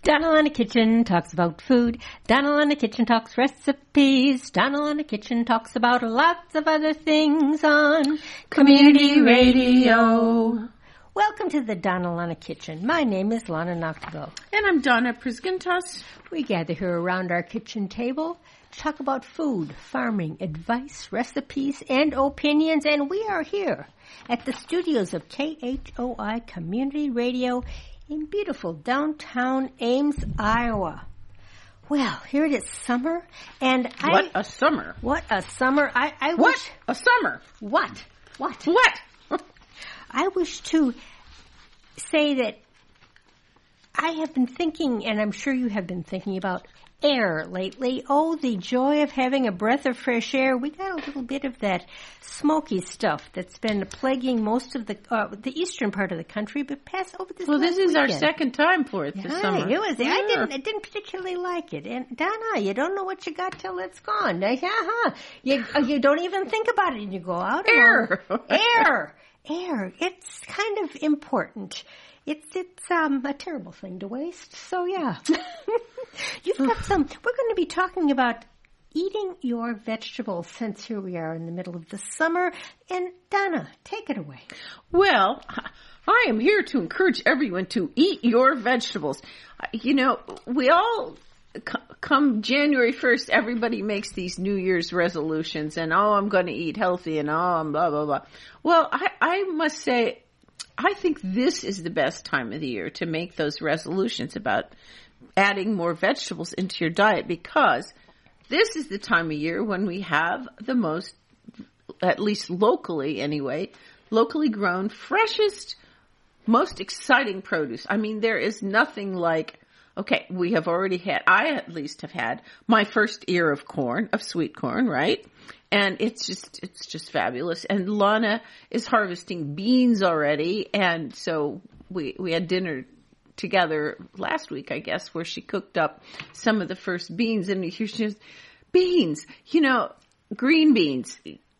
Donald in the Kitchen talks about food. Donald in the Kitchen talks recipes. Donald in the Kitchen talks about lots of other things on Community Radio. Welcome to the Donald in the Kitchen. My name is Lana Noctigal. And I'm Donna Prisgentas. We gather here around our kitchen table to talk about food, farming, advice, recipes, and opinions. And we are here at the studios of KHOI Community Radio in beautiful downtown Ames, Iowa. Well, here it is, summer, and What a summer! What a summer! What a summer! What? I wish to say that I have been thinking, and I'm sure you have been thinking about air lately. Oh, the joy of having a breath of fresh air. We got a little bit of that smoky stuff that's been plaguing most of the eastern part of the country, but past over this. Well, this is weekend. our second time for it this summer. It was. Yeah. I didn't particularly like it. And Donna, you don't know what you got till it's gone. You don't even think about it, and you go out. Air. It's kind of important. It's a terrible thing to waste. So yeah, you've got some. We're going to be talking about eating your vegetables since here we are in the middle of the summer. And Donna, take it away. Well, I am here to encourage everyone to eat your vegetables. You know, we all come January 1st, everybody makes these New Year's resolutions, and I'm going to eat healthy, and I'm blah blah blah. Well, I must say, I think this is the best time of the year to make those resolutions about adding more vegetables into your diet, because this is the time of year when we have the most, at least locally anyway, locally grown, freshest, most exciting produce. I mean, there is nothing like, okay, we have already had, I at least have had my first ear of corn, of sweet corn, right? And it's just fabulous. And Lana is harvesting beans already. And so we had dinner together last week, I guess, where she cooked up some of the first beans. And here she is, beans, green beans.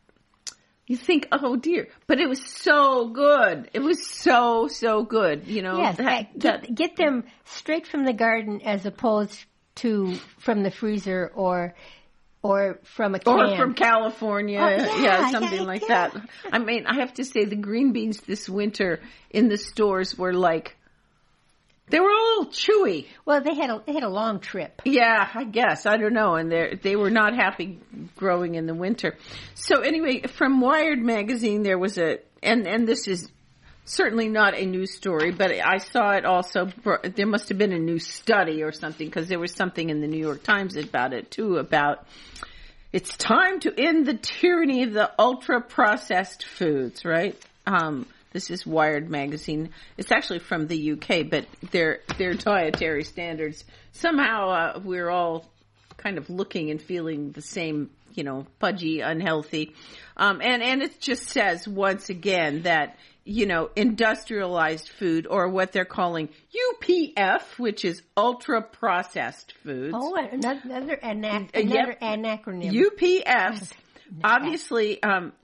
You think, oh dear, but it was so good. It was so good, Yes, get them straight from the garden as opposed to from the freezer or from a can. Or from California. Something like that. I mean, I have to say the green beans this winter in the stores were like, they were a little chewy. Well, they had a long trip. Yeah, I guess. I don't know. And they were not happy growing in the winter. So anyway, from Wired magazine, there was and this is certainly not a news story, but I saw it also. There must have been a new study or something, because there was something in the New York Times about it too, about it's time to end the tyranny of the ultra-processed foods, right? This is Wired magazine. It's actually from the UK, but their dietary standards, somehow we're all kind of looking and feeling the same, pudgy, unhealthy. And it just says once again that, industrialized food, or what they're calling UPF, which is ultra processed foods. Oh, another acronym. UPFs obviously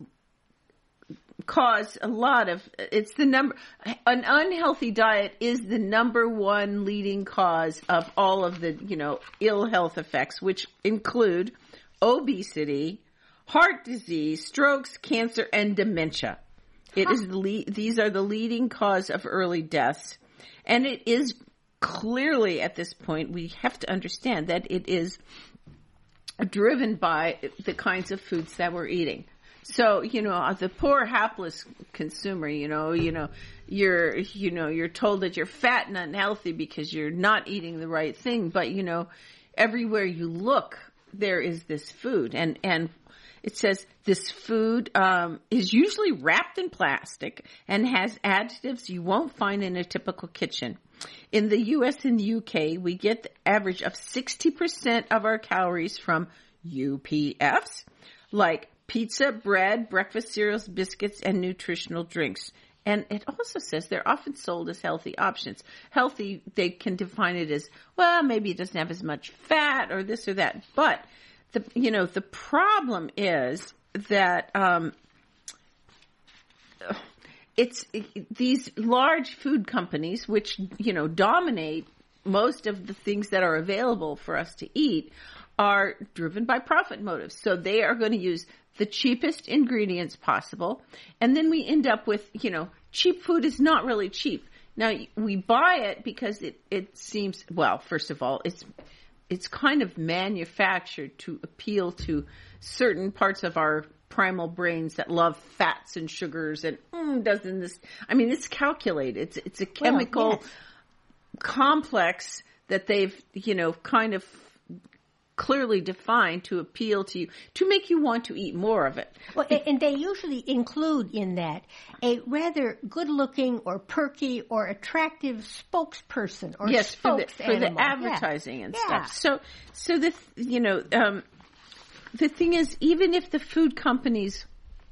cause a lot of, an unhealthy diet is the number one leading cause of all of the, ill health effects, which include obesity, heart disease, strokes, cancer, and dementia. These are the leading cause of early deaths. And it is clearly, at this point, we have to understand that it is driven by the kinds of foods that we're eating. So, the poor hapless consumer, you're told that you're fat and unhealthy because you're not eating the right thing. But, everywhere you look, there is this food. And it says this food is usually wrapped in plastic and has additives you won't find in a typical kitchen. In the U.S. and the UK, we get the average of 60% of our calories from UPFs, like pizza, bread, breakfast cereals, biscuits, and nutritional drinks. And it also says they're often sold as healthy options. Healthy, they can define it as, well, maybe it doesn't have as much fat or this or that. But, the problem is that it's these large food companies, which, dominate most of the things that are available for us to eat are driven by profit motives. So they are going to use the cheapest ingredients possible. And then we end up with, cheap food is not really cheap. Now, we buy it because it seems, well, first of all, it's kind of manufactured to appeal to certain parts of our primal brains that love fats and sugars and doesn't this, it's calculated. It's a chemical complex that they've, kind of clearly defined to appeal to you, to make you want to eat more of it. Well, and they usually include in that a rather good-looking or perky or attractive spokesperson or for the advertising and stuff. So the the thing is, even if the food companies,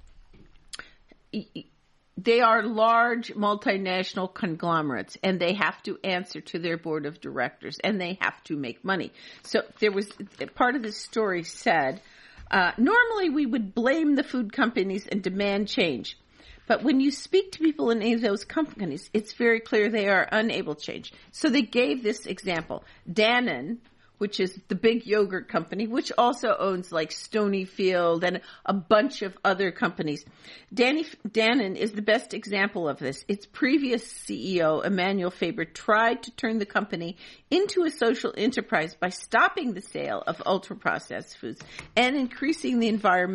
they are large multinational conglomerates, and they have to answer to their board of directors, and they have to make money. So there was part of the story said, normally we would blame the food companies and demand change. But when you speak to people in any of those companies, it's very clear they are unable to change. So they gave this example. Dannon, which is the big yogurt company, which also owns like Stonyfield and a bunch of other companies. Dannon is the best example of this. Its previous CEO, Emmanuel Faber, tried to turn the company into a social enterprise by stopping the sale of ultra-processed foods and increasing the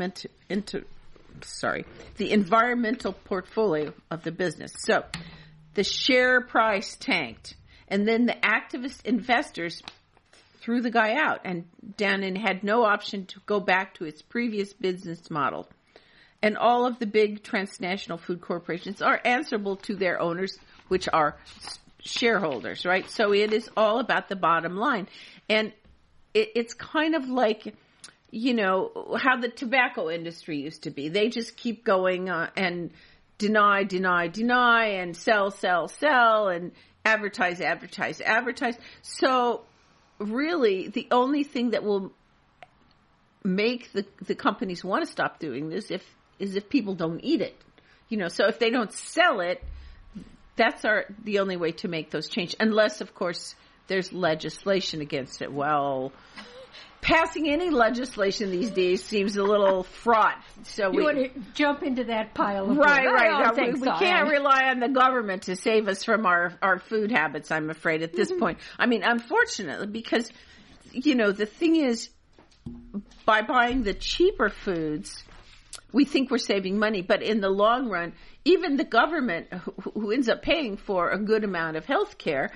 environmental portfolio of the business. So the share price tanked, and then the activist investors threw the guy out, and Dannon had no option to go back to its previous business model. And all of the big transnational food corporations are answerable to their owners, which are shareholders, right? So it is all about the bottom line. And it's kind of like, how the tobacco industry used to be. They just keep going and deny, and sell, and advertise. So really, the only thing that will make the companies want to stop doing this is if people don't eat it. So if they don't sell it, that's the only way to make those change. Unless, of course, there's legislation against it. Well, passing any legislation these days seems a little fraught. So you want to jump into that pile of right. We can't rely on the government to save us from our food habits, I'm afraid, at this point. Unfortunately, because, the thing is, by buying the cheaper foods, we think we're saving money. But in the long run, even the government, who ends up paying for a good amount of health care,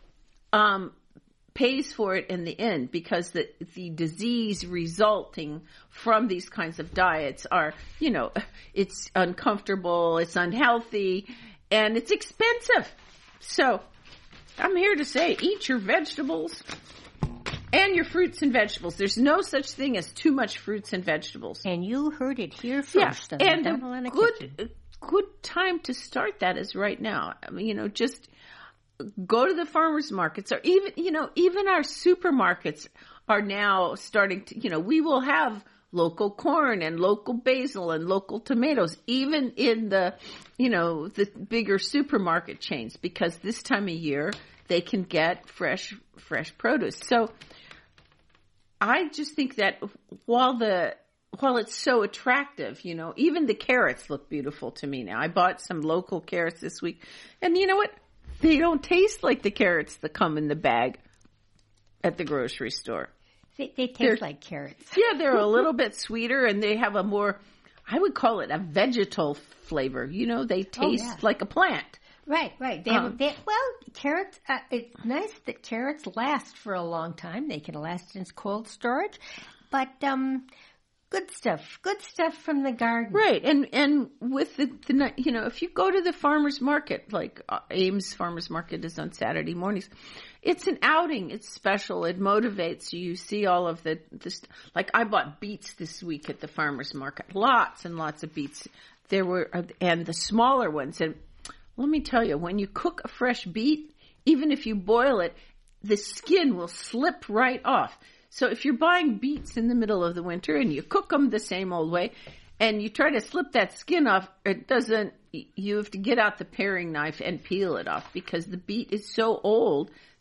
pays for it in the end, because the disease resulting from these kinds of diets are, it's uncomfortable, it's unhealthy, and it's expensive. So I'm here to say, eat your vegetables and your fruits and vegetables. There's no such thing as too much fruits and vegetables. And you heard it here first. Yeah. And a good time to start that is right now. Just go to the farmers markets, or even our supermarkets are now starting to, we will have local corn and local basil and local tomatoes, even in the bigger supermarket chains, because this time of year they can get fresh produce. So I just think that while it's so attractive, even the carrots look beautiful to me now. I bought some local carrots this week, and you know what? They don't taste like the carrots that come in the bag at the grocery store. They taste like carrots. Yeah, they're a little bit sweeter, and they have a more, I would call it a vegetal flavor. They taste like a plant. Right. Carrots, it's nice that carrots last for a long time. They can last in cold storage. But good stuff from the garden. Right, and with the if you go to the farmers market, like Ames Farmers Market is on Saturday mornings, it's an outing. It's special. It motivates you. You see all of this. Like I bought beets this week at the farmers market. Lots and lots of beets. There were, and the smaller ones. And let me tell you, when you cook a fresh beet, even if you boil it, the skin will slip right off. So if you're buying beets in the middle of the winter and you cook them the same old way and you try to slip that skin off, you have to get out the paring knife and peel it off, because the beet is so old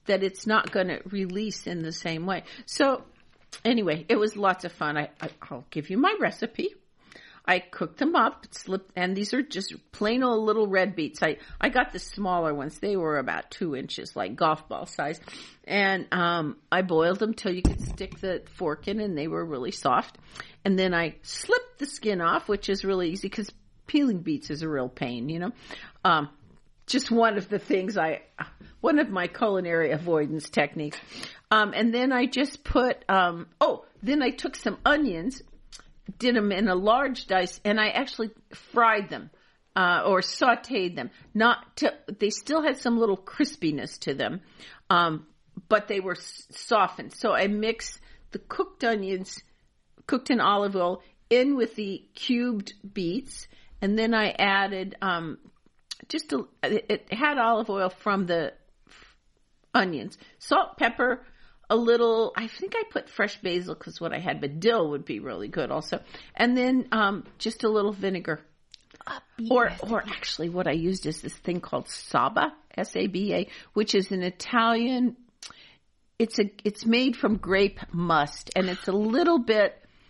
that it's not going to release in the same way. So anyway, it was lots of fun. I'll give you my recipe. I cooked them up, and these are just plain old little red beets. I got the smaller ones. They were about 2 inches, like golf ball size. And I boiled them till you could stick the fork in, and they were really soft. And then I slipped the skin off, which is really easy because peeling beets is a real pain, you know. Just one of the things one of my culinary avoidance techniques. And then I just put, then I took some onions, did them in a large dice, and I actually fried them, or sauteed them. They still had some little crispiness to them, but they were softened. So I mixed the cooked onions, cooked in olive oil, in with the cubed beets, and then I added, it had olive oil from the onions, salt, pepper, a little, I think I put fresh basil because what I had, but dill would be really good also. And then just a little vinegar. Or actually what I used is this thing called Saba, S-A-B-A, which is an Italian, it's made from grape must, and it's a little bit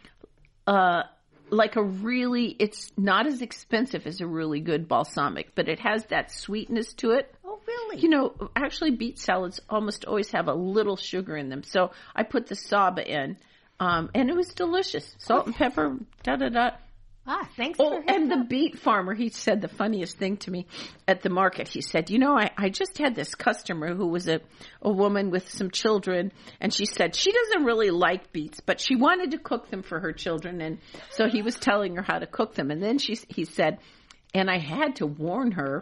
it's not as expensive as a really good balsamic, but it has that sweetness to it. Oh, really? You know, actually beet salads almost always have a little sugar in them. So I put the Saba in, and it was delicious. Salt and pepper, da-da-da. Thanks for and the beet farmer, he said the funniest thing to me at the market. He said, you know, I just had this customer who was a woman with some children, and she said she doesn't really like beets, but she wanted to cook them for her children, and so he was telling her how to cook them. And then he said, and I had to warn her,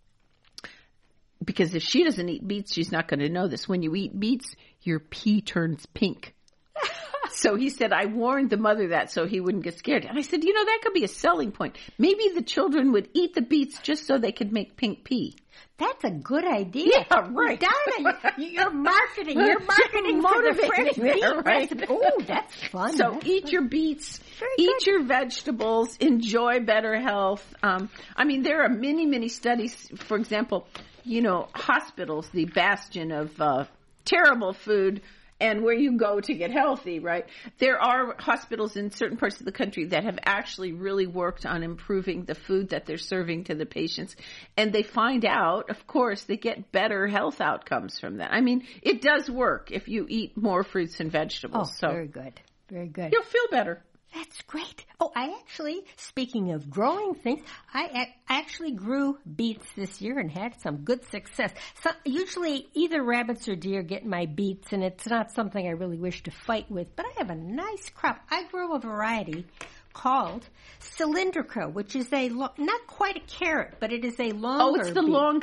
because if she doesn't eat beets, she's not going to know this. When you eat beets, your pea turns pink. So he said, I warned the mother that so he wouldn't get scared. And I said, you know, that could be a selling point. Maybe the children would eat the beets just so they could make pink pea. That's a good idea. Yeah, right. Donna, you're marketing. You're marketing for the fresh beet recipe. Oh, that's fun. So eat your beets, eat your vegetables, enjoy better health. I mean, there are many, many studies. For example, you know, hospitals, the bastion of terrible food, and where you go to get healthy, right? There are hospitals in certain parts of the country that have actually really worked on improving the food that they're serving to the patients. And they find out, of course, they get better health outcomes from that. I mean, it does work if you eat more fruits and vegetables. Oh, so very good. Very good. You'll feel better. That's great. Oh, speaking of growing things, I actually grew beets this year and had some good success. So usually either rabbits or deer get my beets, and it's not something I really wish to fight with, but I have a nice crop. I grow a variety called cylindrica, which is not quite a carrot, but it is a longer Oh, it's the beet. long...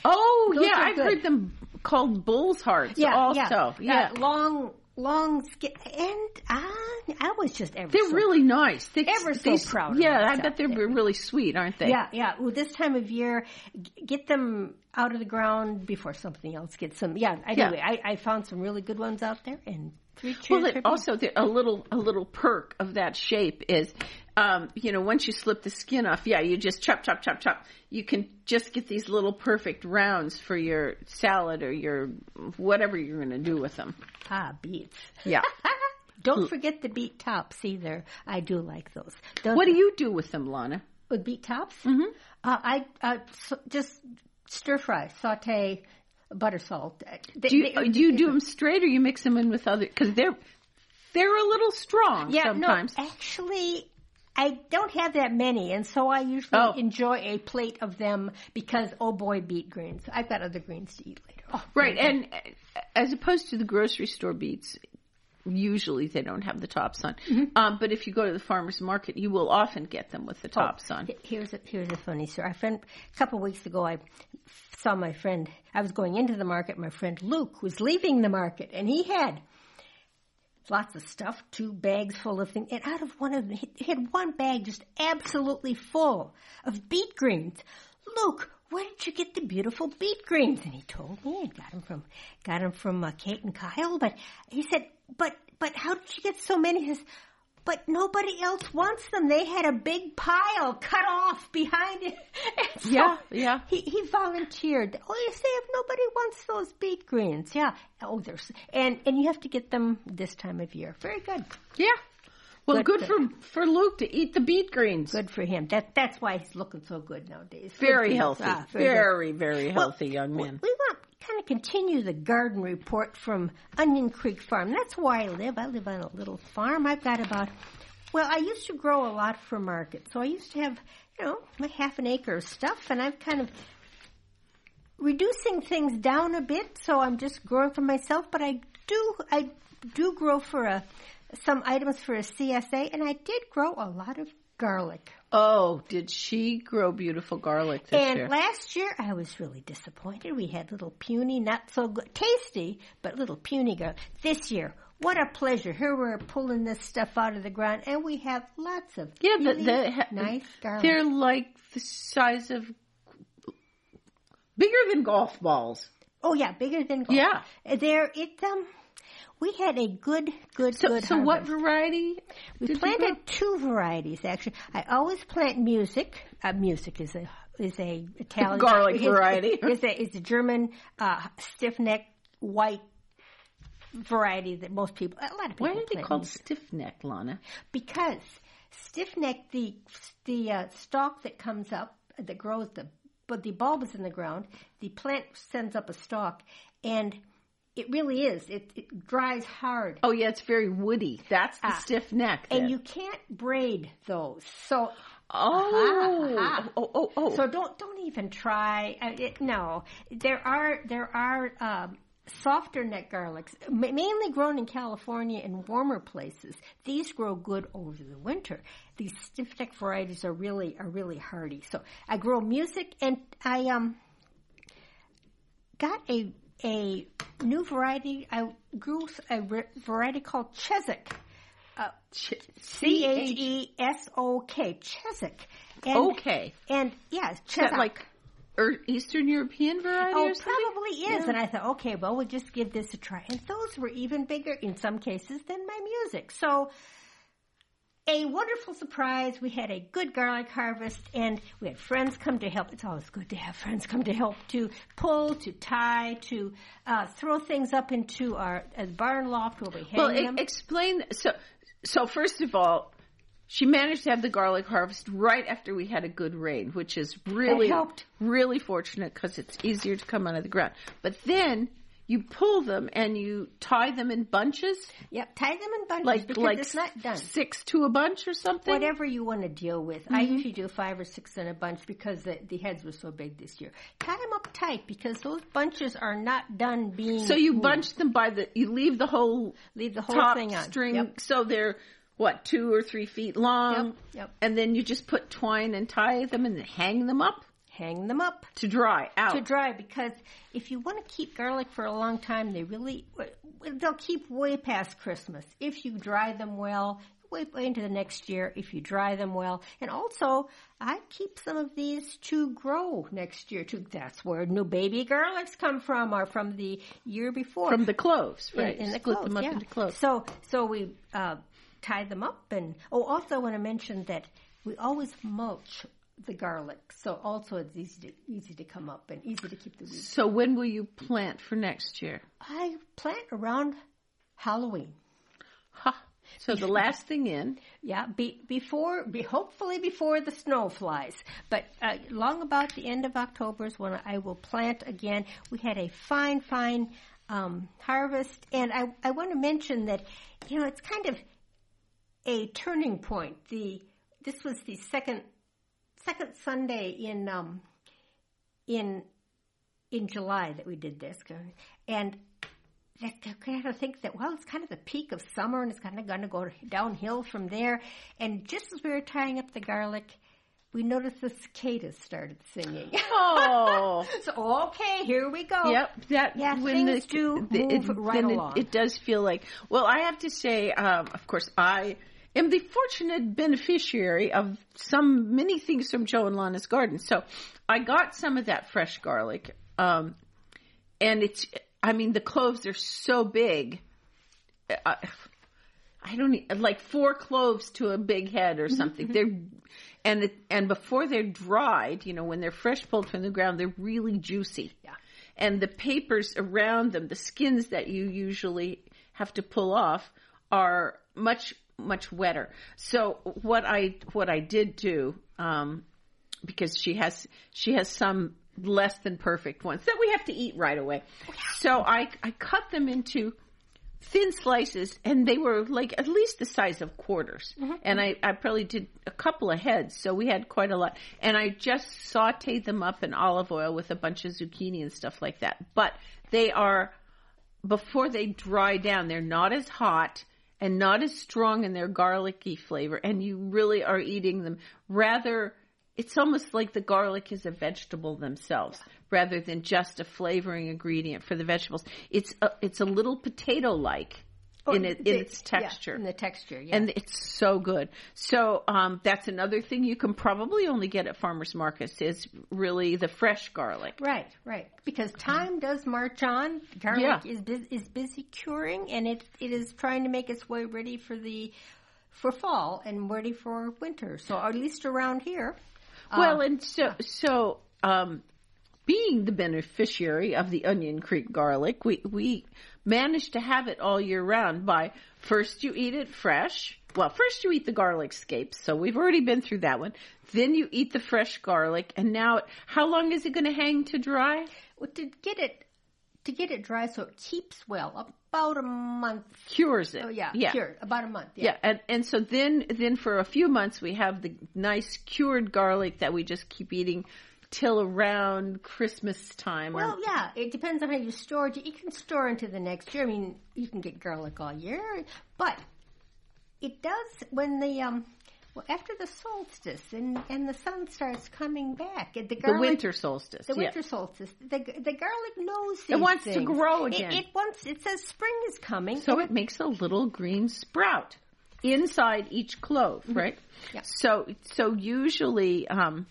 I've heard them called bull's hearts also. Yeah. Long skin, and I was just They're really nice. So proud of Yeah, myself. I bet they're really sweet, aren't they? Yeah. Well, this time of year, get them out of the ground before something else gets them. Yeah, anyway, I found some really good ones out there, and 3 cheers. Well, also a little perk of that shape is, once you slip the skin off, you just chop. You can just get these little perfect rounds for your salad or your whatever you're going to do with them. Beets. Yeah. Don't forget the beet tops either. I do like those. What do you do with them, Lana? With beet tops? Mm-hmm. I just stir fry, saute, butter salt. Do you do them straight, or you mix them in with other? Because they're a little strong sometimes. No, actually, I don't have that many, and so I usually enjoy a plate of them because, oh boy, beet greens. I've got other greens to eat later. Oh, right, and as opposed to the grocery store beets, usually they don't have the tops on. Mm-hmm. But if you go to the farmer's market, you will often get them with the tops on. Here's a funny story. A couple of weeks ago, I saw my friend. I was going into the market. My friend Luke was leaving the market, and he had lots of stuff, 2 bags full of things. And out of one of them, he had one bag just absolutely full of beet greens. Luke, where did you get the beautiful beet greens? And he told me I got them from Kate and Kyle. But he said, but how did you get so many? He says, But nobody else wants them. They had a big pile cut off behind it. And so yeah. He volunteered. Oh, you say if nobody wants those beet greens, yeah. Oh, there's and you have to get them this time of year. Very good. Yeah. Well, good for Luke to eat the beet greens. Good for him. That's why he's looking so good nowadays. Very healthy. Very healthy young man. We want to kind of continue the garden report from Onion Creek Farm. That's where I live. I live on a little farm. I've got I used to grow a lot for market. So I used to have, my half an acre of stuff, and I've kind of reducing things down a bit. So I'm just growing for myself, but I do grow for some items for a CSA, and I did grow a lot of garlic. Oh, did she grow beautiful garlic this year? And last year, I was really disappointed. We had little puny, not so good, tasty, but little puny garlic. This year, what a pleasure. Here we're pulling this stuff out of the ground, and we have lots of really nice garlic. They're like the size of, bigger than golf balls. Oh, yeah, bigger than golf. Yeah. We had a good So harvest. what variety? We planted two varieties, actually. I always plant music. Music is a Italian garlic variety. Is a German stiff neck white variety that a lot of people. Why are they called stiff neck, Lana? Because stiff neck, the stalk that comes up that grows but the bulb is in the ground. The plant sends up a stalk, and it really is. It dries hard. Oh, yeah, it's very woody. That's the stiff neck. Then. And you can't braid those. So Oh. So don't even try. No, there are softer neck garlics, mainly grown in California and warmer places. These grow good over the winter. These stiff neck varieties are really hardy. So I grow music, and I got a new variety. I grew a variety called Chesok. Chesok. Chesok. Okay. And yeah, Chesok. Is that like Eastern European variety or something? Probably is. Yeah. And I thought, okay, well, we'll just give this a try. And those were even bigger in some cases than my music. So a wonderful surprise. We had a good garlic harvest, and we had friends come to help. It's always good to have friends come to help, to pull, to tie, to throw things up into our barn loft where we hang them. Explain. So first of all, she managed to have the garlic harvest right after we had a good rain, which is really fortunate because it's easier to come out of the ground. But then you pull them and you tie them in bunches? Yep, tie them in bunches because it's not done. 6 to a bunch or something? Whatever you want to deal with. Mm-hmm. I usually do 5 or 6 in a bunch because the heads were so big this year. Tie them up tight because those bunches are not done being So you bunch them you leave the whole top thing on. String, yep. So they're 2 or 3 feet long? Yep. And then you just put twine and tie them and hang them up? Hang them up. To dry out. To dry, because if you want to keep garlic for a long time, they'll keep way past Christmas. If you dry them well, way into the next year if you dry them well. And also, I keep some of these to grow next year too. That's where new baby garlics come from, or from the year before. From the cloves, right? In the Split cloves, them up into cloves. So we tie them up. And also I want to mention that we always mulch the garlic, so also it's easy to come up and easy to keep the weeds. So when will you plant for next year? I plant around Halloween. So the last thing in. Yeah, hopefully before the snow flies. But long about the end of October is when I will plant again. We had a fine harvest, and I want to mention that it's kind of a turning point. This was the second Sunday in July that we did this, and I kind of think that it's kind of the peak of summer, and it's kind of going to go downhill from there. And just as we were tying up the garlic, we noticed the cicadas started singing. Oh, so okay, here we go. Yep, things do move right along. It does feel like. Well, I have to say, of course, I am the fortunate beneficiary of many things from Joe and Lana's garden. So I got some of that fresh garlic. And the cloves are so big. like 4 cloves to a big head or something. And before they're dried, when they're fresh pulled from the ground, they're really juicy. Yeah. And the papers around them, the skins that you usually have to pull off, are much, much wetter. So what I did do, because she has some less than perfect ones that we have to eat right away. So I cut them into thin slices, and they were like at least the size of quarters. And I probably did a couple of heads, so we had quite a lot. And I just sauteed them up in olive oil with a bunch of zucchini and stuff like that. But they are, before they dry down, they're not as hot and not as strong in their garlicky flavor, and you really are eating them rather. It's almost like the garlic is a vegetable themselves, rather than just a flavoring ingredient for the vegetables. It's a little potato-like in its texture. Yeah, in the texture, yeah. And it's so good. So that's another thing you can probably only get at farmers markets is really the fresh garlic. Right. Because time does march on. Garlic is busy curing, and it is trying to make its way ready for fall and ready for winter. So at least around here. Well, and so being the beneficiary of the Onion Creek garlic, we managed to have it all year round by first you eat it fresh. Well, first you eat the garlic scapes, so we've already been through that one. Then you eat the fresh garlic, and now how long is it going to hang to dry? Well, to get it dry so it keeps well, about a month. Cures it. Oh, yeah. Cured, about a month. Yeah. And so then for a few months we have the nice cured garlic that we just keep eating till around Christmas time. Well, yeah, it depends on how you store it. You can store into the next year. I mean, you can get garlic all year, but it does when the after the solstice and the sun starts coming back. The winter solstice. The winter solstice. The garlic knows these It wants things. to grow again. It says spring is coming. So it makes a little green sprout inside each clove, right? Yeah. So usually,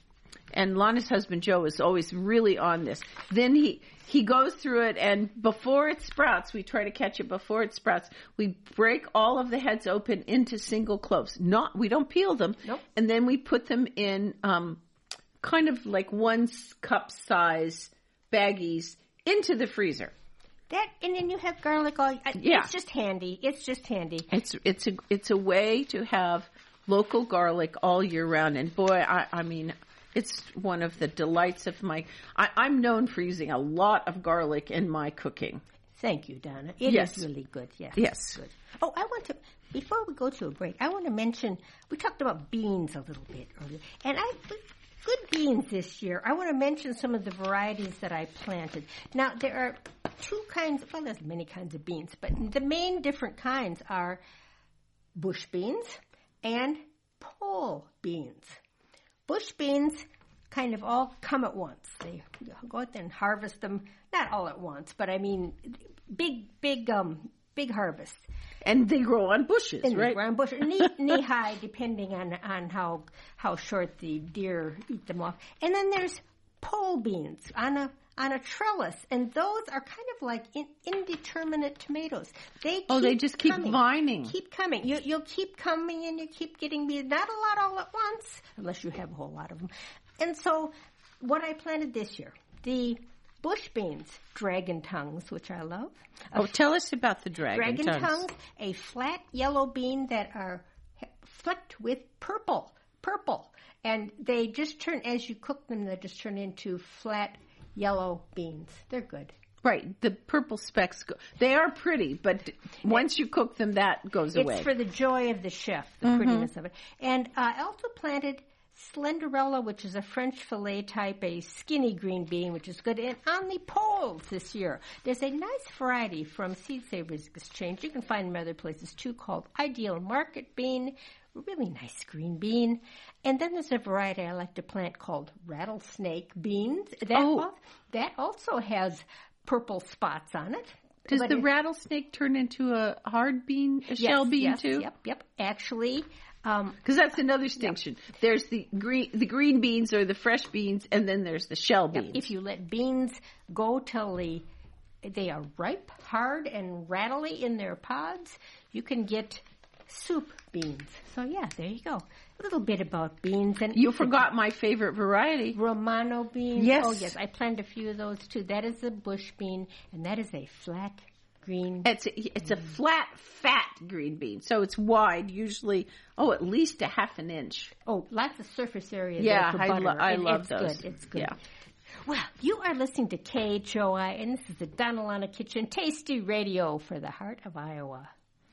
and Lana's husband Joe is always really on this. Then he goes through it, and before it sprouts, we try to catch it before it sprouts. We break all of the heads open into single cloves. We don't peel them. Nope. And then we put them in kind of like 1 cup size baggies into the freezer. And then you have garlic all. Yeah. It's just handy. It's a way to have local garlic all year round. And boy, I mean, it's one of the delights of I'm known for using a lot of garlic in my cooking. Thank you, Donna. It is really good. Yes. Good. Oh, before we go to a break, I want to mention, we talked about beans a little bit earlier. And good beans this year. I want to mention some of the varieties that I planted. Now, there are 2 kinds, well, there's many kinds of beans, but the main different kinds are bush beans and pole beans. Bush beans kind of all come at once. They go out there and harvest them, not all at once, but I mean, big harvest. And they grow on bushes, and right? They grow on bushes, knee high, depending on how short the deer eat them off. And then there's pole beans on a trellis, and those are kind of like indeterminate tomatoes. They just keep vining. Keep coming. You'll keep coming, and you keep getting beans. Not a lot all at once, unless you have a whole lot of them. And so, what I planted this year, the bush beans, dragon tongues, which I love. Tell us about the dragon tongues. A flat yellow bean that are flecked with purple, and they just turn, as you cook them, they just turn into flat yellow beans. They're good. Right. The purple specks they are pretty, but once you cook them, that goes away. It's for the joy of the chef, the prettiness of it. And I also planted Slenderella, which is a French fillet type, a skinny green bean, which is good. And on the poles this year, there's a nice variety from Seed Savers Exchange. You can find them other places too, called Ideal Market Bean. Really nice green bean. And then there's a variety I like to plant called rattlesnake beans. That also has purple spots on it. Does the rattlesnake turn into a hard bean, shell bean too? Yep. Actually, because that's another distinction. Yep. There's the green beans or the fresh beans, and then there's the shell beans. If you let beans go till they are ripe, hard, and rattly in their pods, you can get soup beans. So yeah, there you go. A little bit about beans. And You forgot my favorite variety. Romano beans. Yes. Oh yes, I planted a few of those too. That is a bush bean, and that is a flat green. It's a flat, fat green bean, so it's wide, usually at least a half an inch. Oh, lots of surface area. Yeah, there for butter. I And love it's those. Good. It's good. Yeah. Well, you are listening to KHOI, and this is the Donalana Kitchen Tasty Radio for the heart of Iowa.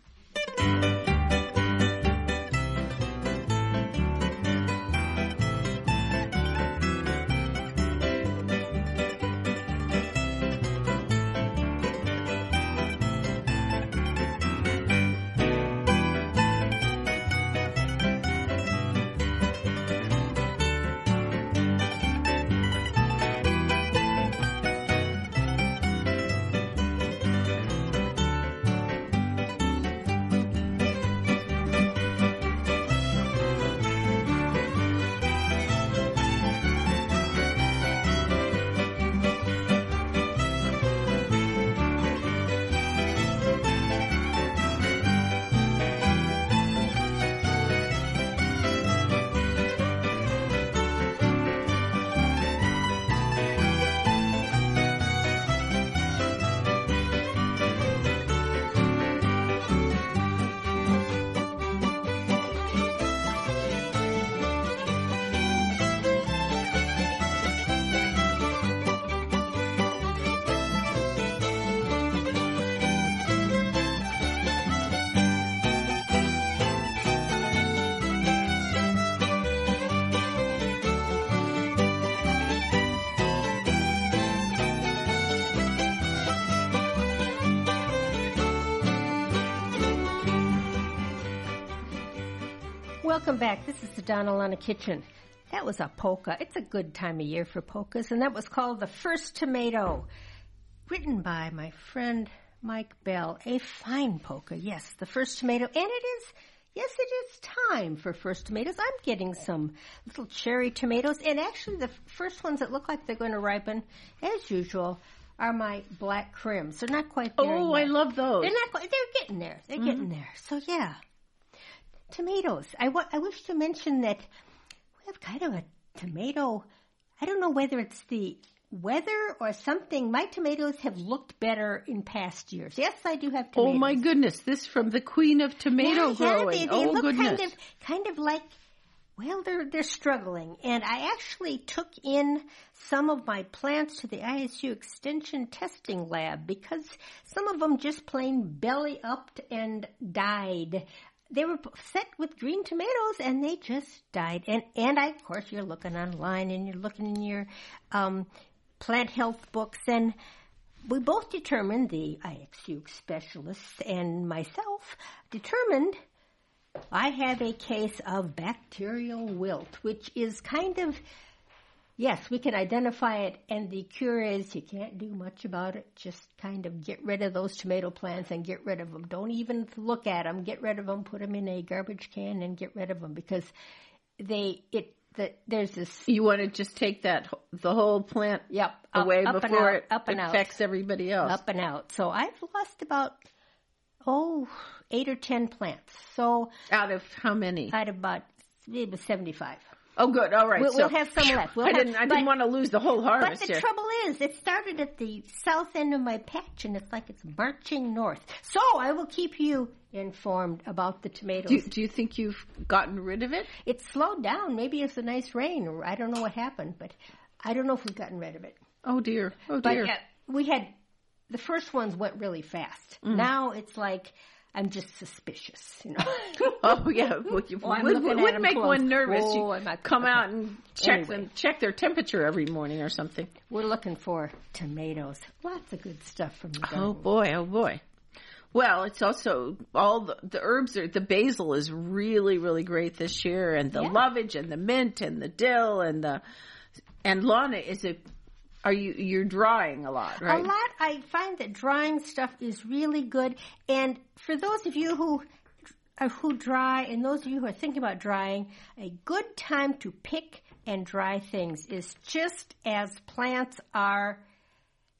Welcome back. This is the Donalana Kitchen. That was a polka. It's a good time of year for polkas, and that was called The First Tomato, written by my friend Mike Bell. A fine polka, yes, The First Tomato. And it is time for first tomatoes. I'm getting some little cherry tomatoes, and actually the first ones that look like they're going to ripen, as usual, are my black crims. They're not quite there Oh, yet. I love those. They're getting there. They're getting there. So, yeah. Tomatoes. I wish to mention that we have kind of a tomato. I don't know whether it's the weather or something. My tomatoes have looked better in past years. Yes, I do have tomatoes. Oh my goodness! This from the Queen of Tomato Growing. They look goodness! kind of like. Well, they're struggling, and I actually took in some of my plants to the ISU Extension Testing Lab because some of them just plain belly upped and died. They were set with green tomatoes, and they just died. And of course, you're looking online, and you're looking in your plant health books, and we both determined, the IXU specialists and myself, determined I have a case of bacterial wilt, which is kind of, yes, we can identify it, and the cure is you can't do much about it. Just kind of get rid of those tomato plants and get rid of them. Don't even look at them. Get rid of them. Put them in a garbage can and get rid of them because there's this. You want to just take the whole plant away before it affects everybody else. Up and out. So I've lost about 8 or 10 plants. So out of how many? Out of about maybe 75. Oh, good. All right. We'll have some left. I didn't want to lose the whole harvest. But the trouble is, it started at the south end of my patch, and it's like it's marching north. So I will keep you informed about the tomatoes. Do you think you've gotten rid of it? It slowed down. Maybe it's a nice rain, or I don't know what happened, but I don't know if we've gotten rid of it. Oh, dear. Oh, dear. But we had, the first ones went really fast. Now it's like, I'm just suspicious, you know. Oh yeah, would make one nervous. You come out and check their temperature every morning or something. We're looking for tomatoes. Lots of good stuff from the garden. Oh boy. Well, it's also all the herbs. The basil is really, really great this year, and the lovage and the mint and the dill and Lana, you're drying a lot, right? A lot. I find that drying stuff is really good. And for those of you who dry, and those of you who are thinking about drying, a good time to pick and dry things is just as plants are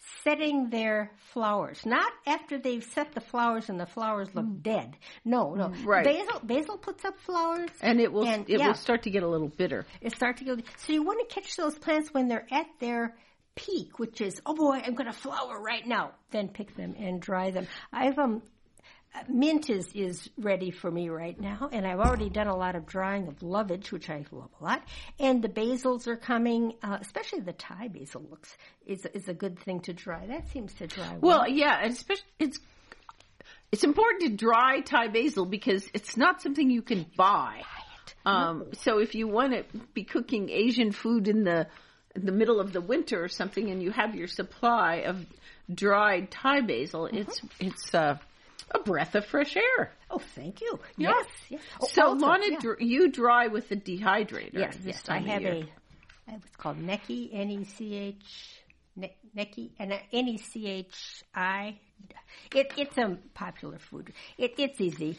setting their flowers. Not after they've set the flowers and the flowers look dead. No. Right. Basil puts up flowers. And it will start to get a little bitter. So you want to catch those plants when they're at their peak, which is, oh boy, I'm going to flower right now. Then pick them and dry them. I've mint is ready for me right now, and I've already done a lot of drying of lovage, which I love a lot. And the basils are coming, especially the Thai basil is a good thing to dry. That seems to dry well. Well, yeah, and especially it's important to dry Thai basil because it's not something you can buy. So if you want to be cooking Asian food in the middle of the winter or something, and you have your supply of dried Thai basil, it's a breath of fresh air. Oh, thank you. Yeah. Yes. Oh, so, also, Lana, you dry with the dehydrator. Yes. I have it's called Neki, Neki, and N-E-C-H-I. It's a popular food. It's easy.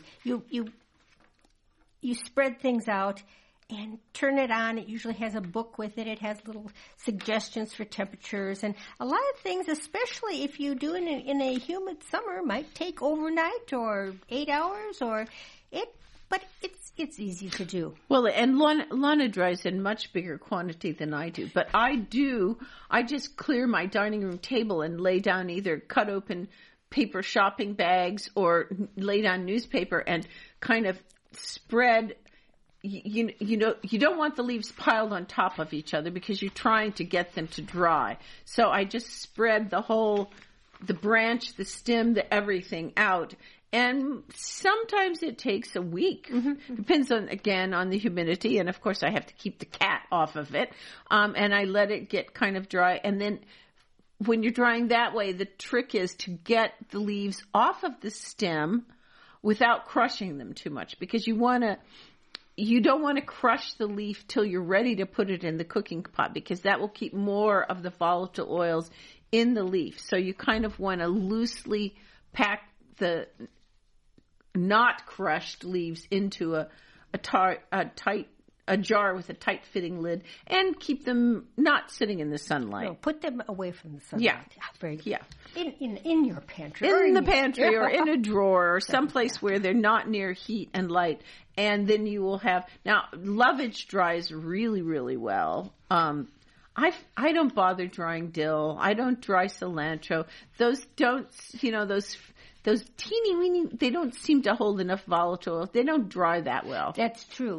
You spread things out and turn it on. It usually has a book with it. It has little suggestions for temperatures, and a lot of things, especially if you do it in a humid summer, might take overnight or 8 hours but it's easy to do. Well, and Lana dries in much bigger quantity than I do, but I just clear my dining room table and lay down either cut open paper shopping bags or lay down newspaper and kind of spread. You don't want the leaves piled on top of each other because you're trying to get them to dry. So I just spread the branch, the stem, the everything out. And sometimes it takes a week. Depends on the humidity. And of course I have to keep the cat off of it. And I let it get kind of dry. And then when you're drying that way, the trick is to get the leaves off of the stem without crushing them too much, because you don't want to crush the leaf till you're ready to put it in the cooking pot, because that will keep more of the volatile oils in the leaf. So you kind of want to loosely pack the not crushed leaves into a jar with a tight fitting lid and keep them not sitting in the sunlight. No, put them away from the sunlight. Yeah. Very good. Yeah. In your pantry. In the pantry or in a drawer or someplace where they're not near heat and light. And then you will have, now lovage dries really, really well. I don't bother drying dill. I don't dry cilantro. Those don't, those teeny weeny, they don't seem to hold enough volatile. They don't dry that well. That's true.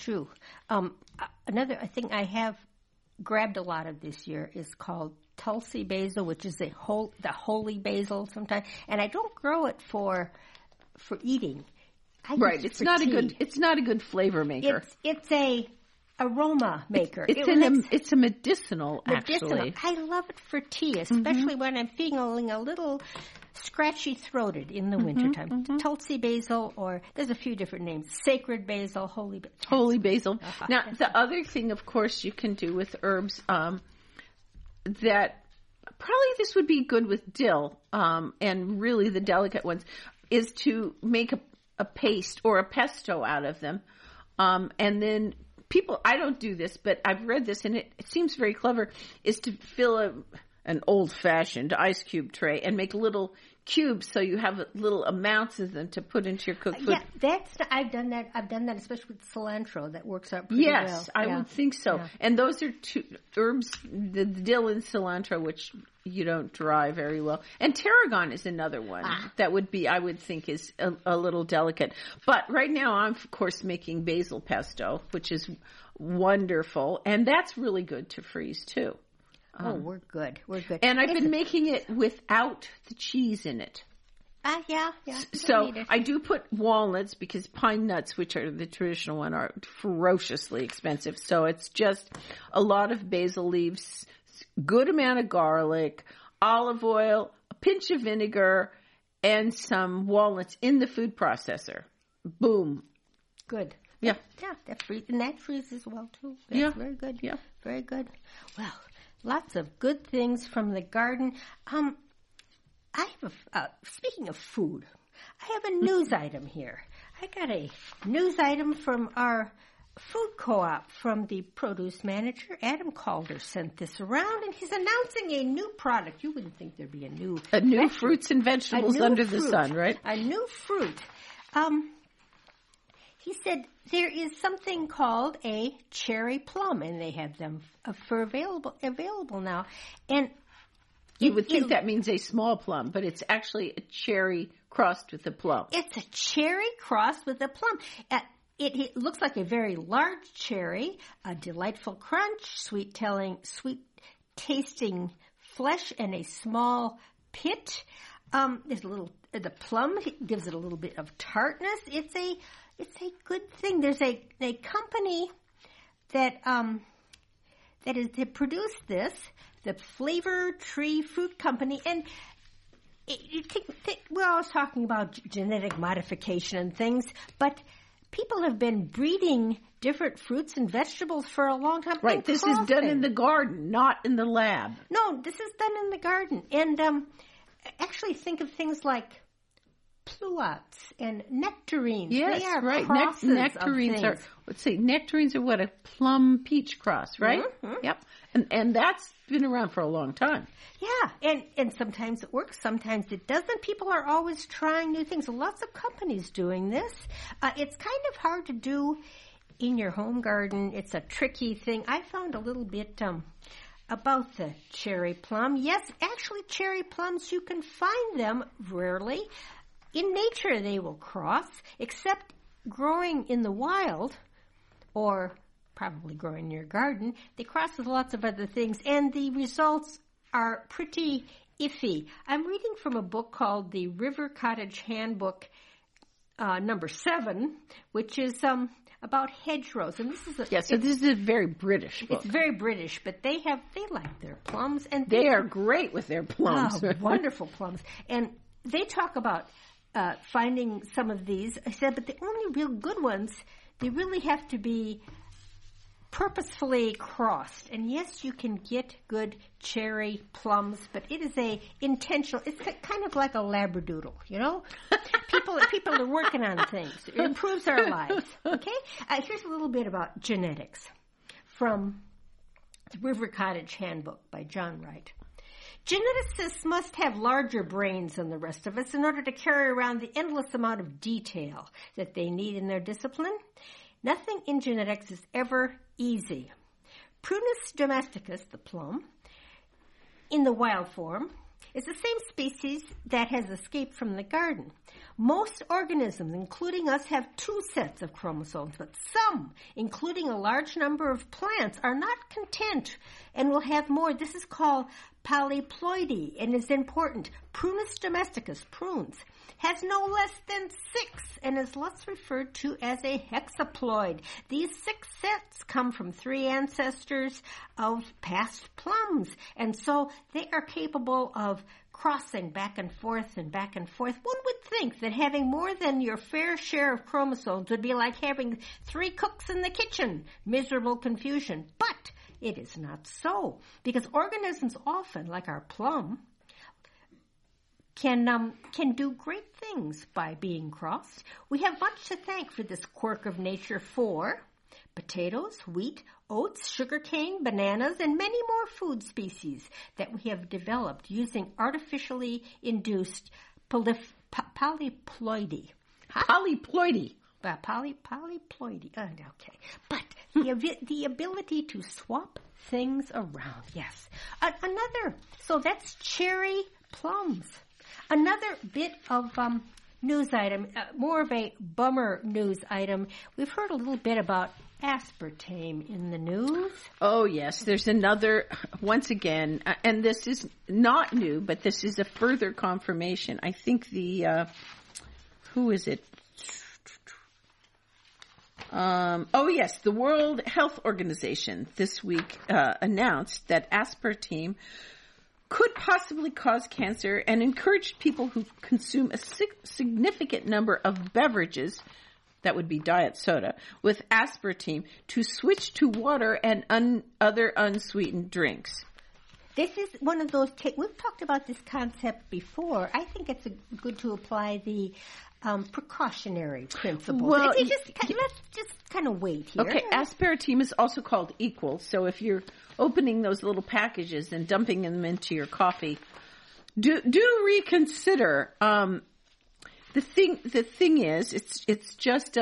Another thing I have grabbed a lot of this year is called Tulsi basil, which is the holy basil sometimes. And I don't grow it for eating. Right. It's not a good flavor maker. It's a aroma maker. It's a medicinal, actually. I love it for tea, especially when I'm feeling a little scratchy throated in the wintertime. Tulsi basil, or there's a few different names. Sacred basil, holy basil. Holy basil. Now, the other thing, of course, you can do with herbs, that probably this would be good with dill, and really the delicate ones, is to make a paste or a pesto out of them. And then I don't do this, but I've read this and it seems very clever, is to fill an old-fashioned ice cube tray and make little cubes so you have little amounts of them to put into your cooked food. Yeah, I've done that. I've done that, especially with cilantro. That works out pretty well. Yes, I would think so. Yeah. And those are two herbs, the dill and cilantro, which you don't dry very well. And tarragon is another one that would be, I would think, is a little delicate. But right now I'm, of course, making basil pesto, which is wonderful. And that's really good to freeze, too. We're good. And I've been making it without the cheese in it. Yeah. So I do put walnuts, because pine nuts, which are the traditional one, are ferociously expensive. So it's just a lot of basil leaves, good amount of garlic, olive oil, a pinch of vinegar, and some walnuts in the food processor. Boom. Good. Yeah. Yeah, that freezes well, too. That's very good. Yeah. Very good. Well, lots of good things from the garden. I have speaking of food, I have a news item here. I got a news item from our Food Co-op from the produce manager, Adam Calder, sent this around, and he's announcing a new product. You wouldn't think there'd be a new fruits and vegetables under the sun, right? A new fruit. He said there is something called a cherry plum, and they have them for available now. And you would think that means a small plum, but it's actually a cherry crossed with a plum. It's a cherry crossed with a plum. It looks like a very large cherry, a delightful crunch, sweet-tasting flesh, and a small pit. The plum gives it a little bit of tartness. It's a good thing. There's a company that produced this, the Flavor Tree Fruit Company, and we're always talking about genetic modification and things, but people have been breeding different fruits and vegetables for a long time. Right, this is done in the garden, not in the lab. No, this is done in the garden. And actually think of things like pluots and nectarines. Yes, they are right. Nectarines are, let's see, nectarines are what, a plum peach cross, right? Mm-hmm. Yep. And that's been around for a long time. Yeah, and sometimes it works, sometimes it doesn't. People are always trying new things. Lots of companies doing this. It's kind of hard to do in your home garden. It's a tricky thing. I found a little bit about the cherry plum. Yes, actually cherry plums, you can find them rarely. In nature they will cross, except growing in the wild, or probably growing in your garden, they cross with lots of other things, and the results are pretty iffy. I'm reading from a book called the River Cottage Handbook, number 7, which is about hedgerows, and this is this is a very British book. It's very British, but they like their plums, and they are great with their plums. Wonderful plums, and they talk about finding some of these. I said, but the only real good ones, they really have to be purposefully crossed. And yes, you can get good cherry plums, but it is intentional. It's kind of like a labradoodle, you know? People are working on things. It improves our lives. Okay? Here's a little bit about genetics from the River Cottage Handbook by John Wright. Geneticists must have larger brains than the rest of us in order to carry around the endless amount of detail that they need in their discipline. Nothing in genetics is ever easy. Prunus domesticus, the plum, in the wild form, is the same species that has escaped from the garden. Most organisms, including us, have 2 sets of chromosomes, but some, including a large number of plants, are not content and will have more. This is called polyploidy and is important. Prunus domesticus, prunes, has no less than 6 and is less referred to as a hexaploid. These 6 sets come from 3 ancestors of past plums, and so they are capable of crossing back and forth and back and forth. One would think that having more than your fair share of chromosomes would be like having 3 cooks in the kitchen. Miserable confusion. But it is not so, because organisms often, like our plum, can do great things by being crossed. We have much to thank for this quirk of nature for potatoes, wheat, oats, sugarcane, bananas, and many more food species that we have developed using artificially induced polyploidy. Polyploidy. Polyploidy. Okay. But the ability to swap things around. Yes. So that's cherry plums. Another bit of news item, more of a bummer news item. We've heard a little bit about aspartame in the news. Oh, yes. There's another, once again, and this is not new, but this is a further confirmation. I think who is it? The World Health Organization this week announced that aspartame could possibly cause cancer and encouraged people who consume a significant number of beverages, that would be diet soda, with aspartame to switch to water and other unsweetened drinks. This is one of those, we've talked about this concept before. I think it's good to apply the precautionary principles. Well, Let's just kind of wait here. Okay, aspartame is also called equal. So if you're opening those little packages and dumping them into your coffee, do reconsider. The thing is, it's just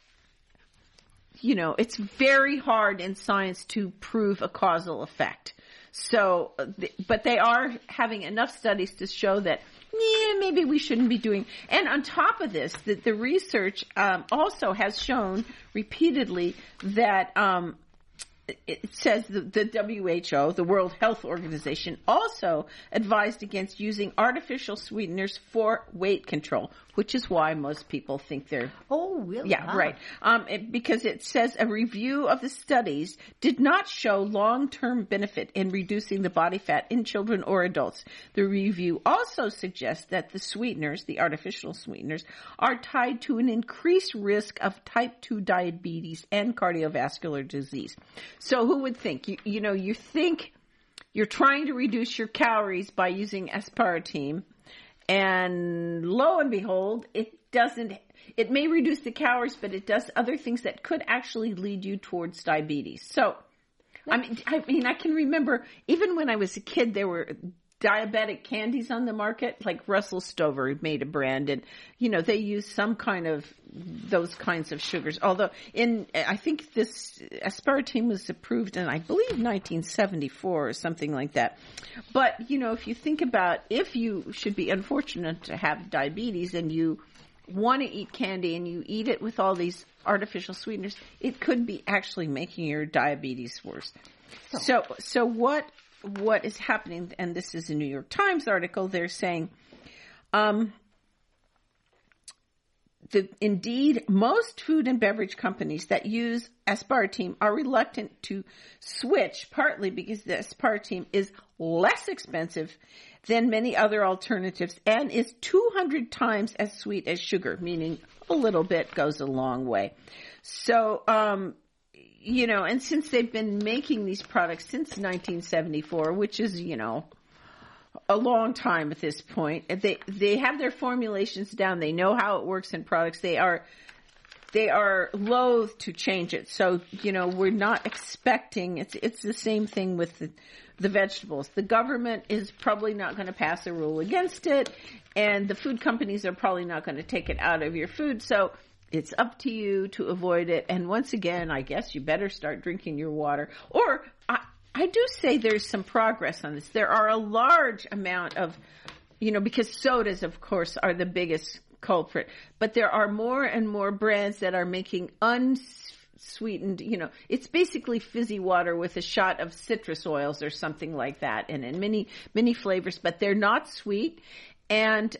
it's very hard in science to prove a causal effect. So, but they are having enough studies to show that, maybe we shouldn't be doing. And on top of this, the research also has shown repeatedly that it says the WHO, the World Health Organization, also advised against using artificial sweeteners for weight control, which is why most people think they're... Oh, really? Yeah, right. Because it says a review of the studies did not show long-term benefit in reducing the body fat in children or adults. The review also suggests that the sweeteners, the artificial sweeteners, are tied to an increased risk of type 2 diabetes and cardiovascular disease. So who would think? You think you're trying to reduce your calories by using aspartame, and lo and behold, it doesn't. It may reduce the calories, but it does other things that could actually lead you towards diabetes. So, I mean, I can remember even when I was a kid, there were diabetic candies on the market, like Russell Stover made a brand, and they use some kind of those kinds of sugars. Although I think this aspartame was approved in, I believe, 1974 or something like that. But if you think about, if you should be unfortunate to have diabetes and you want to eat candy and you eat it with all these artificial sweeteners, it could be actually making your diabetes worse. So what is happening, and this is a New York Times article, they're saying, indeed, most food and beverage companies that use aspartame are reluctant to switch, partly because the aspartame is less expensive than many other alternatives and is 200 times as sweet as sugar, meaning a little bit goes a long way. So, and since they've been making these products since 1974, which is, a long time at this point, they have their formulations down. They know how it works in products. They are loath to change it. So, we're not expecting, it's the same thing with the vegetables. The government is probably not going to pass a rule against it, and the food companies are probably not going to take it out of your food. So, it's up to you to avoid it. And once again, I guess you better start drinking your water. Or I do say there's some progress on this. There are a large amount of, because sodas, of course, are the biggest culprit. But there are more and more brands that are making unsweetened, it's basically fizzy water with a shot of citrus oils or something like that. And in many, many flavors, but they're not sweet. And,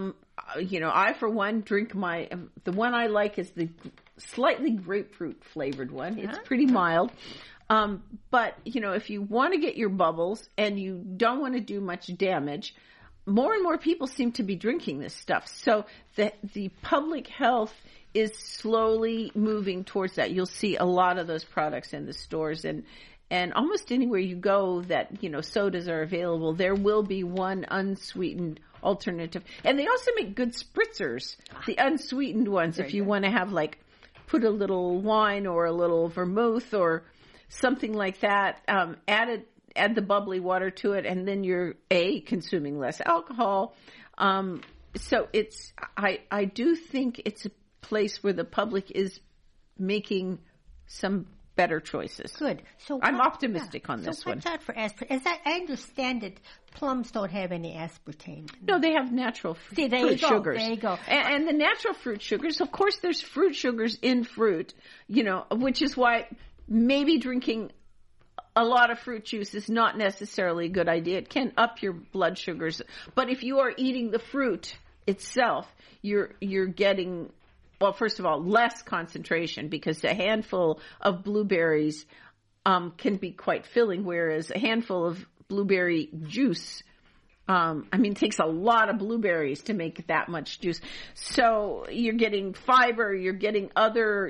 I, for one, drink the one I like is the slightly grapefruit flavored one. It's pretty mild. But, if you want to get your bubbles and you don't want to do much damage, more and more people seem to be drinking this stuff. So the public health is slowly moving towards that. You'll see a lot of those products in the stores, and almost anywhere you go that, sodas are available, there will be one unsweetened alternative. And they also make good spritzers, the unsweetened ones, if you want to have put a little wine or a little vermouth or something like that, add the bubbly water to it, and then you're consuming less alcohol. So I do think it's a place where the public is making some better choices. Good. So I'm optimistic on this one. So watch out for aspartame. As I understand it, plums don't have any aspartame. No, they have natural fruit sugars. There you go. And the natural fruit sugars, of course, there's fruit sugars in fruit, which is why maybe drinking a lot of fruit juice is not necessarily a good idea. It can up your blood sugars. But if you are eating the fruit itself, you're getting, well, first of all, less concentration, because a handful of blueberries can be quite filling, whereas a handful of blueberry juice, it takes a lot of blueberries to make that much juice. So you're getting fiber, you're getting other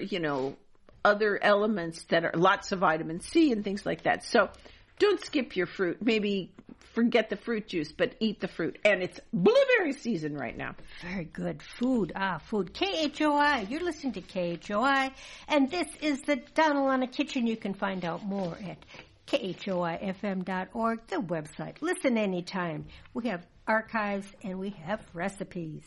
elements that are lots of vitamin C and things like that. So don't skip your fruit. Maybe forget the fruit juice, but eat the fruit. And it's blueberry season right now. Very good. Food. Food. KHOI. You're listening to KHOI. And this is the Donald on a Kitchen. You can find out more at KHOIFM.org, the website. Listen anytime. We have archives and we have recipes.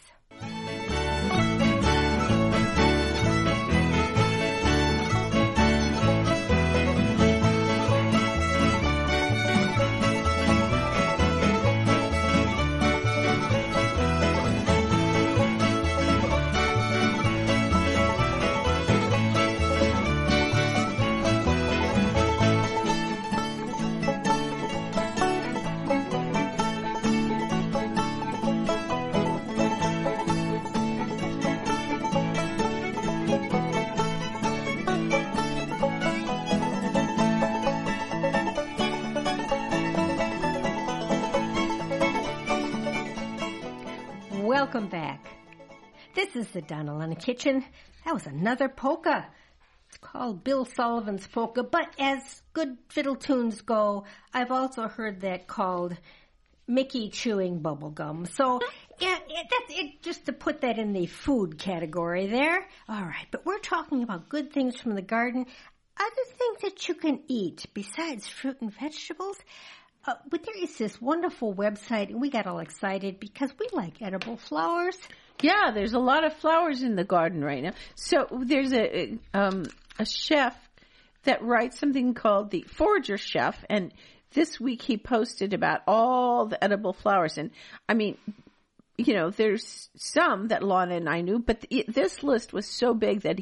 Welcome back. This is the Donald on the Kitchen. That was another polka. It's called Bill Sullivan's Polka, but as good fiddle tunes go, I've also heard that called Mickey Chewing Bubblegum. So, yeah, that's it, just to put that in the food category there. All right, but we're talking about good things from the garden. Other things that you can eat besides fruit and vegetables. But there is this wonderful website, and we got all excited because we like edible flowers. Yeah, there's a lot of flowers in the garden right now. So there's a chef that writes something called the Forager Chef, and this week he posted about all the edible flowers. And I mean, you know, there's some that Lana and I knew, but this list was so big that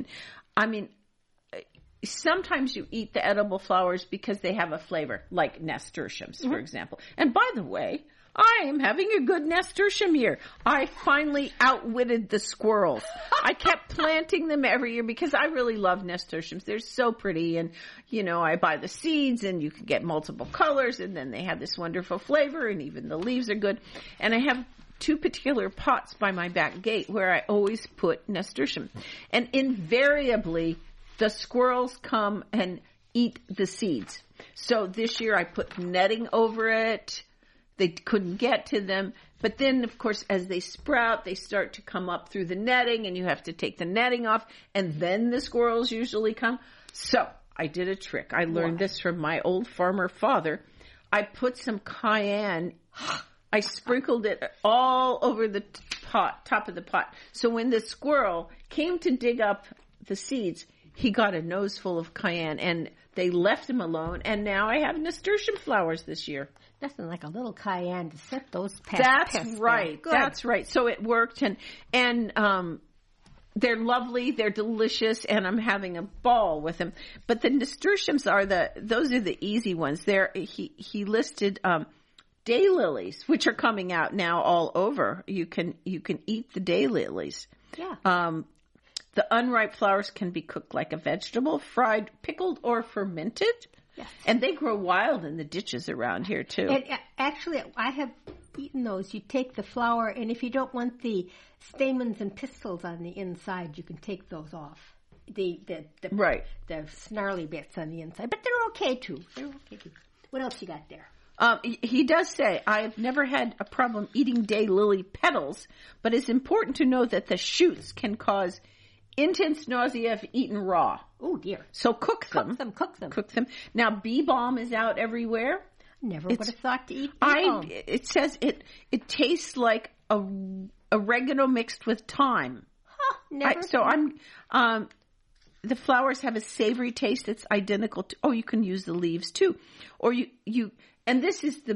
sometimes you eat the edible flowers because they have a flavor, like nasturtiums, for example. And by the way, I am having a good nasturtium year. I finally outwitted the squirrels. I kept planting them every year because I really love nasturtiums. They're so pretty. And, you know, I buy the seeds and you can get multiple colors and then they have this wonderful flavor and even the leaves are good. And I have 2 particular pots by my back gate where I always put nasturtium. And invariably, the squirrels come and eat the seeds. So this year I put netting over it. They couldn't get to them. But then, of course, as they sprout, they start to come up through the netting, and you have to take the netting off, and then the squirrels usually come. So I did a trick. I learned this from my old farmer father. I put some cayenne. I sprinkled it all over the top of the pot. So when the squirrel came to dig up the seeds, he got a nose full of cayenne, and they left him alone, and now I have nasturtium flowers this year. Nothing like a little cayenne to set those pests. That's right. That's right. So it worked, and they're lovely, they're delicious, and I'm having a ball with them. But the nasturtiums those are the easy ones. He listed daylilies, which are coming out now all over. You can eat the daylilies. Yeah. The unripe flowers can be cooked like a vegetable, fried, pickled, or fermented. Yes. And they grow wild in the ditches around here, too. And actually, I have eaten those. You take the flower, and if you don't want the stamens and pistils on the inside, you can take those off. The snarly bits on the inside. But they're okay, too. What else you got there? He does say, I've never had a problem eating daylily petals, but it's important to know that the shoots can cause intense nausea if eaten raw. Oh, dear. So cook them. Cook them. Now, bee balm is out everywhere. Never would have thought to eat bee balm. It says it tastes like oregano mixed with thyme. Huh, never. The flowers have a savory taste that's identical to, you can use the leaves too. Or and this is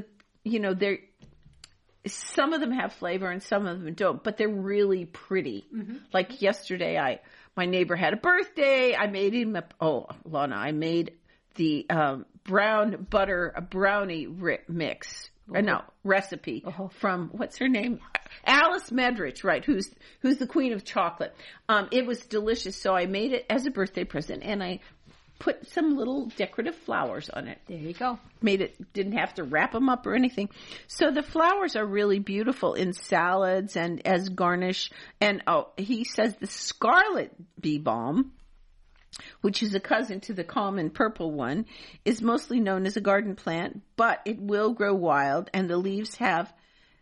some of them have flavor and some of them don't, but they're really pretty. Mm-hmm. Like yesterday, my neighbor had a birthday. I made him Lana, I made the brown butter brownie mix. Recipe from, what's her name? Alice Medrich, right? Who's the queen of chocolate. It was delicious. So I made it as a birthday present and I put some little decorative flowers on it. There you go. Didn't have to wrap them up or anything. So the flowers are really beautiful in salads and as garnish. And he says the scarlet bee balm which is a cousin to the common purple one, is mostly known as a garden plant, but it will grow wild, and the leaves have,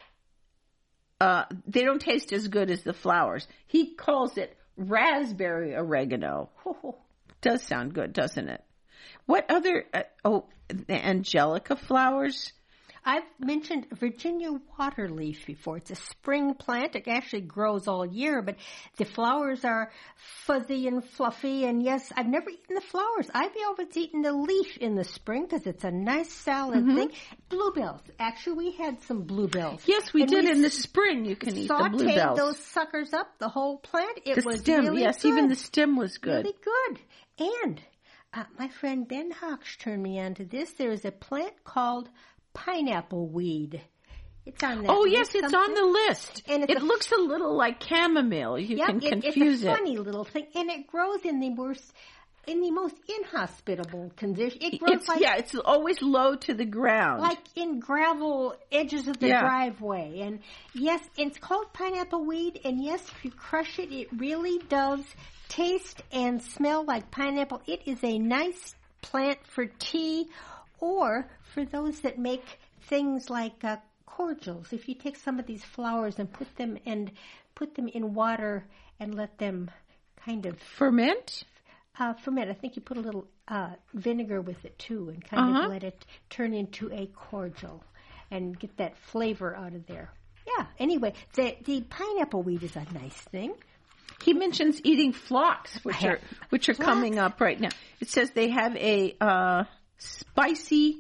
they don't taste as good as the flowers. He calls it raspberry oregano. Does sound good, doesn't it? What other, the angelica flowers? I've mentioned Virginia waterleaf before. It's a spring plant. It actually grows all year, but the flowers are fuzzy and fluffy. And yes, I've never eaten the flowers. I've always eaten the leaf in the spring because it's a nice salad thing. Bluebells. Actually, we had some bluebells. Yes, we did in the spring. You can eat the bluebells. Sauteed those suckers up, the whole plant. It was stem, really yes, good. Even the stem was good. Really good. And my friend Ben Hawks turned me on to this. There is a plant called pineapple weed. It's on that list. Yes, it's on the list. And it looks a little like chamomile. You can confuse it. It's a funny little thing, and it grows in the most inhospitable condition. It grows it's always low to the ground, like in gravel edges of the driveway. And yes, it's called pineapple weed. And yes, if you crush it, it really does taste and smell like pineapple. It is a nice plant for tea, or for those that make things like cordials. If you take some of these flowers and put them in water and let them kind of ferment. I think you put a little vinegar with it too, and kind of let it turn into a cordial and get that flavor out of there. Yeah. Anyway, the pineapple weed is a nice thing. He mentions eating phlox, which are coming up right now. It says they have a spicy.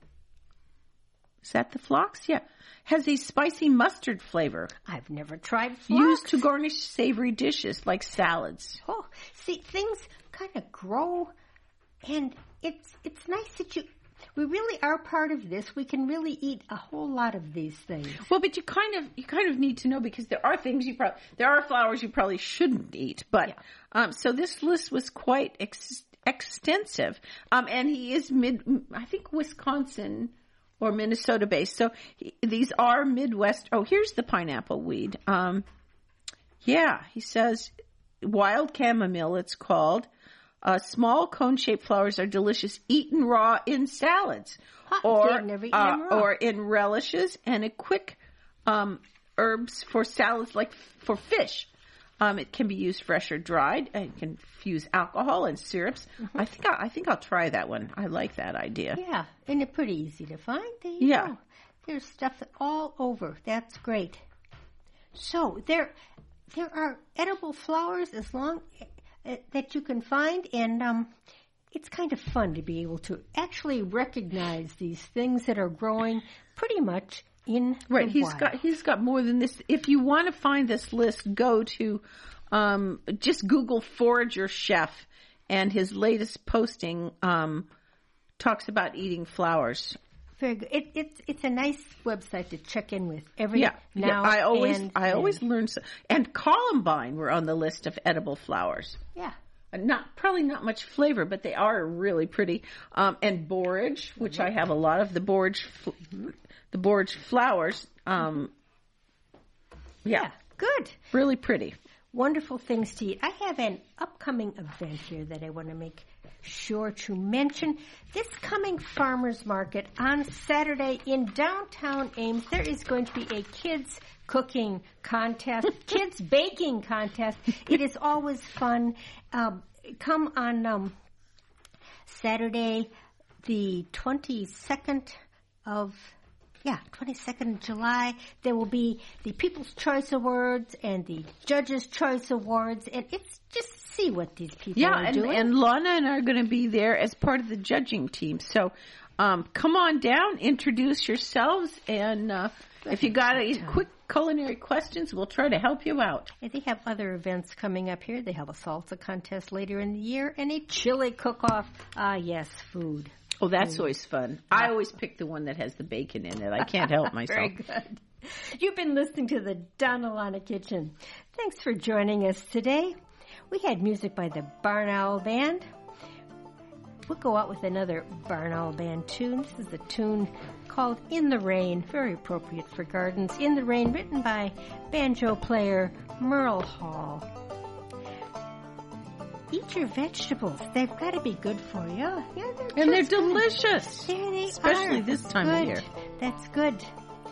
Is that the phlox? Yeah. Has a spicy mustard flavor. I've never tried phlox. Used to garnish savory dishes like salads. Oh, see, things kind of grow, and it's nice that we really are part of this. We can really eat a whole lot of these things. Well, but you kind of need to know, because there are things there are flowers you probably shouldn't eat. But so this list was quite extensive, and he is I think Wisconsin or Minnesota based. So these are Midwest. Oh, here's the pineapple weed. He says wild chamomile, it's called. Small cone-shaped flowers are delicious, eaten raw in salads, or in relishes, and a quick herbs for salads, like for fish. It can be used fresh or dried. It can fuse alcohol and syrups. I think I'll try that one. I like that idea. Yeah, and it's pretty easy to find. There you go. There's stuff all over. That's great. So there are edible flowers as long that you can find, and it's kind of fun to be able to actually recognize these things that are growing pretty much in the wild. He's got more than this. If you want to find this list, go to just Google Forager Chef, and his latest posting talks about eating flowers. Very good. It's a nice website to check in with every now. I always learn. And columbine were on the list of edible flowers. Yeah. Probably not much flavor, but they are really pretty. And borage, which I have a lot of the borage flowers. Good. Really pretty. Wonderful things to eat. I have an upcoming event here that I want to make sure to mention. This coming farmers market on Saturday in downtown Ames, there is going to be a kids cooking contest, kids baking contest. It is always fun. Come on Saturday, the 22nd of July. There will be the People's Choice Awards and the Judges' Choice Awards, and it's just see what these people are doing. And Lana and I are going to be there as part of the judging team. So come on down, introduce yourselves, and if you got any quick culinary questions, we'll try to help you out. And they have other events coming up here. They have a salsa contest later in the year and a chili cook-off. Yes, food. Oh, that's always fun. I always pick the one that has the bacon in it. I can't help myself. Very good. You've been listening to the Donna Lana Kitchen. Thanks for joining us today. We had music by the Barn Owl Band. We'll go out with another Barn Owl Band tune. This is a tune called In the Rain, very appropriate for gardens. In the Rain, written by banjo player Merle Hall. eat your vegetables. They've got to be good for you. Yeah, they're delicious. There they especially are. this time good. of year. That's good.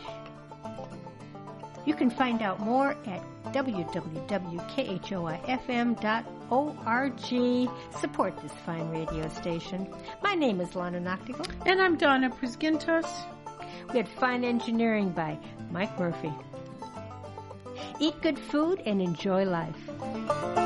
You can find out more at www.khoifm.org. Support this fine radio station. My name is Lana Noctigal. And I'm Donna Prisgintos. We had fine engineering by Mike Murphy. Eat good food and enjoy life.